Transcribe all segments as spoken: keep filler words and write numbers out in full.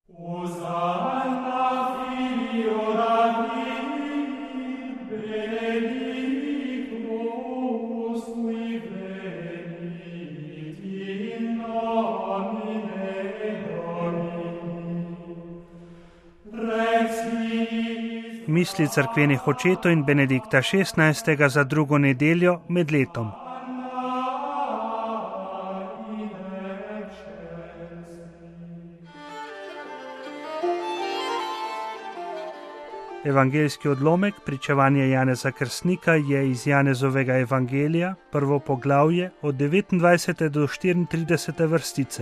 Misli cerkvenih očetov in Benedikta šestnajstega za drugo nedeljo med letom. Evangeljski odlomek pričevanje Janeza Krstnika je iz Janezovega evangelija, prvo poglavje od devetindvajsete do štiriintridesete vrstice.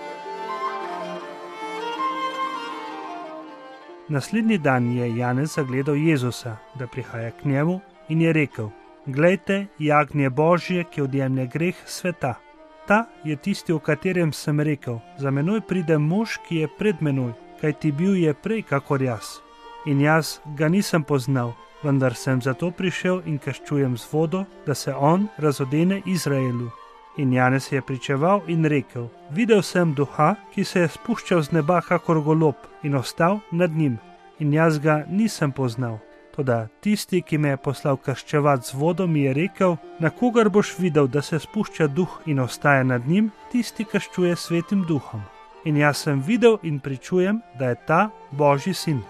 Naslednji dan je Janez zagledal Jezusa, da prihaja k njemu, in je rekel: Glejte, jagnje Božje, ki odjemlje greh sveta. Ta je tisti, o katerem sem rekel: za menoj pride mož, ki je pred menoj, kajti bil je prej kakor jaz. In jaz ga nisem poznal, vendar sem zato prišel in krščujem z vodo, da se on razodene Izraelu. In Janez je pričeval in rekel: Videl sem duha, ki se je spuščal z neba kakor golob in ostal nad njim. In jaz ga nisem poznal. Toda tisti, ki me je poslal krščevati z vodo, mi je rekel: Na kogar boš videl, da se spušča duh in ostaja nad njim, tisti krščuje svetim duhom. In jaz sem videl in pričujem, da je ta Božji sin.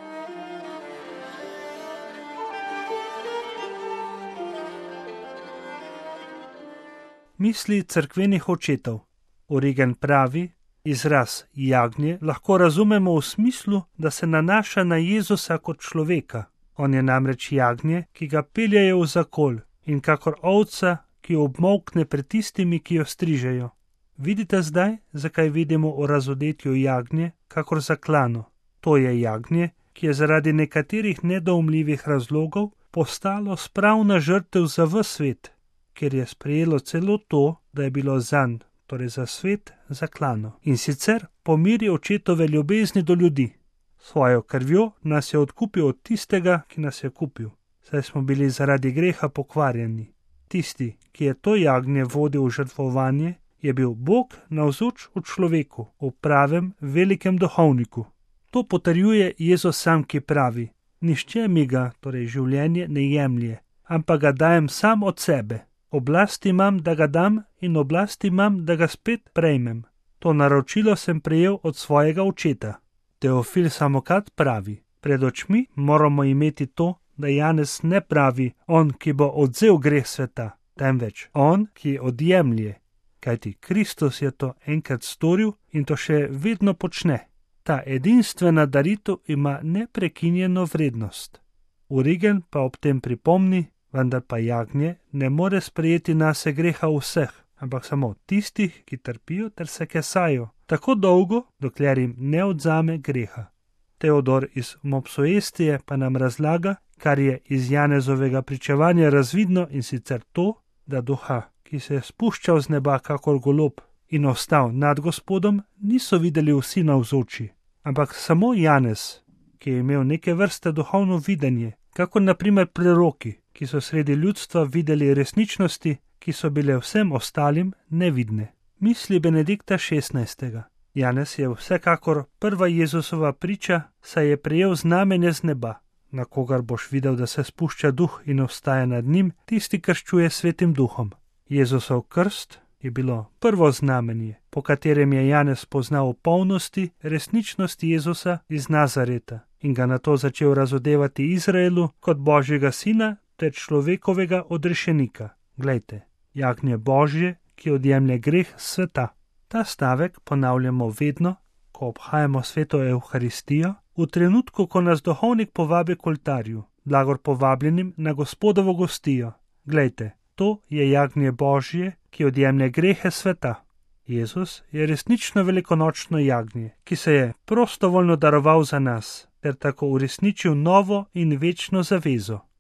Misli cerkvenih očetov. Origen pravi, izraz jagnje lahko razumemo v smislu, da se nanaša na Jezusa kot človeka. On je namreč jagnje, ki ga peljejo v zakol, in kakor ovca, ki obmolkne pred tistimi, ki jo strižejo. Vidite zdaj, zakaj vidimo o razodetju jagnje kakor zaklano. To je jagnje, ki je zaradi nekaterih nedoumljivih razlogov postalo spravna žrtev za ves svet, ker je sprejelo celo to, da je bilo zanj, torej za svet, zaklano. In sicer po meri očetove ljubezni do ljudi. Svojo krvjo nas je odkupil od tistega, ki nas je kupil, saj smo bili zaradi greha pokvarjeni. Tisti, ki je to jagnje vodil v žrtvovanje, je bil Bog navzoč v človeku, v pravem velikem duhovniku. To potrjuje Jezus sam, ki pravi: Nihče mi ga, torej življenje, ne jemlje, ampak ga dajem sam od sebe. Oblast imam, da ga dam, in oblast imam, da ga spet prejmem. To naročilo sem prejel od svojega očeta. Teofil Samokad pravi: Pred očmi moramo imeti to, da Janez ne pravi on, ki bo odvzel greh sveta, temveč on, ki odjemlje, kajti Kristus je to enkrat storil in to še vedno počne. Ta edinstvena daritev ima neprekinjeno vrednost. Origen pa ob tem pripomni: Vendar pa jagnje ne more sprejeti nase greha vseh, ampak samo tistih, ki trpijo ter se kesajo, tako dolgo, dokler jim ne odzame greha. Teodor iz Mopsuestije pa nam razlaga, kar je iz Janezovega pričevanja razvidno, in sicer to, da duha, ki se je spuščal z neba kakor golob in ostal nad Gospodom, niso videli vsi navzoči, ampak samo Janez, ki je imel neke vrste duhovno videnje, kakor na primer preroki, ki so sredi ljudstva videli resničnosti, ki so bile vsem ostalim nevidne. Misli Benedikta šestnajstega. Janez je vsekakor prva Jezusova priča, saj je prejel znamenje z neba. Na kogar boš videl, da se spušča duh in ostaja nad njim, tisti krščuje svetim duhom. Jezusov krst je bilo prvo znamenje, po katerem je Janez poznal v polnosti resničnost Jezusa iz Nazareta in ga nato začel razodevati Izraelu kot Božjega sina ter človekovega odrešenika. Glejte, jagnje Božje, ki odjemlje greh sveta. Ta stavek ponavljamo vedno, ko obhajamo sveto Evharistijo, v trenutku, ko nas duhovnik povabi k oltarju, blagor povabljenim na Gospodovo gostijo. Glejte, to je jagnje Božje, ki odjemlje grehe sveta. Jezus je resnično velikonočno jagnje, ki se je prostovoljno daroval za nas, ter tako uresničil novo in večno zavezo.